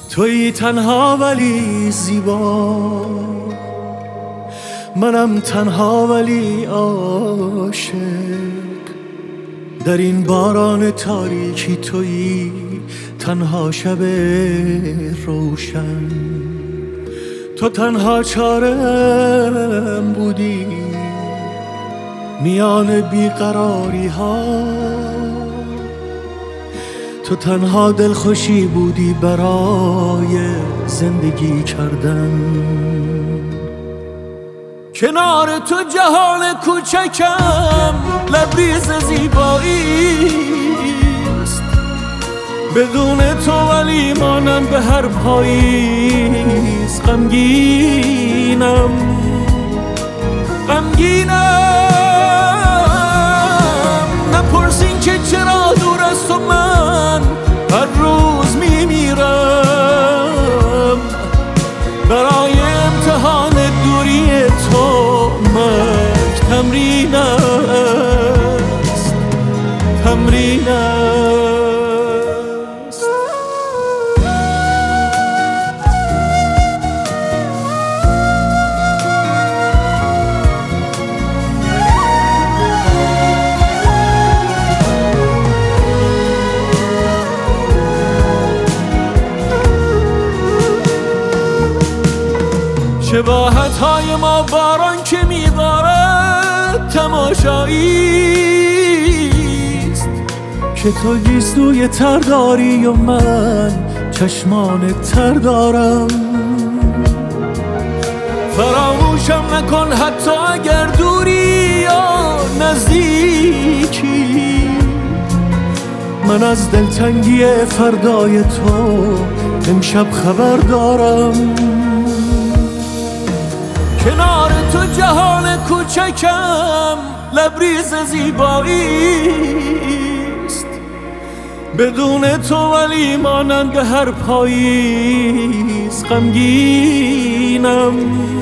تویی تنها ولی زیبا، منم تنها ولی عاشق. در این باران تاریکی تویی تنها شب روشن. تو تنها چارم بودی میان بیقراری ها، تو تنها دلخوشی بودی برای زندگی کردن. کنار تو جهان کوچکم لبریز زیباییست، بدون تو ولی مانند به هر پاییز غمگینم. نپرسین که چرا دور از تو من هر روز میمیرم. برای امتحان دوری تو مرگ تمرین است، تمرین است. شباهت‌های ما باران که می‌بارد تماشاییست، که تو گیسوی تر داری و من چشمان تر دارم. فراموشم نکن حتی اگر دوری یا نزدیکی، من از دلتنگی فردای تو امشب خبر دارم. کنار تو جهان کوچکم لبریز زیباییست، بدون تو ولی مانند به هر پاییز غمگینم.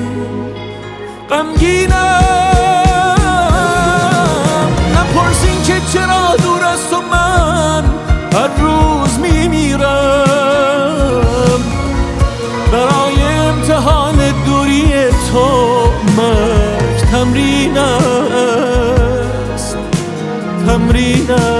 نپرسین که چرا دور از تو من هر روز میمیرم. برای امتحان دوری تو مرگ تمرین است، تمرین است.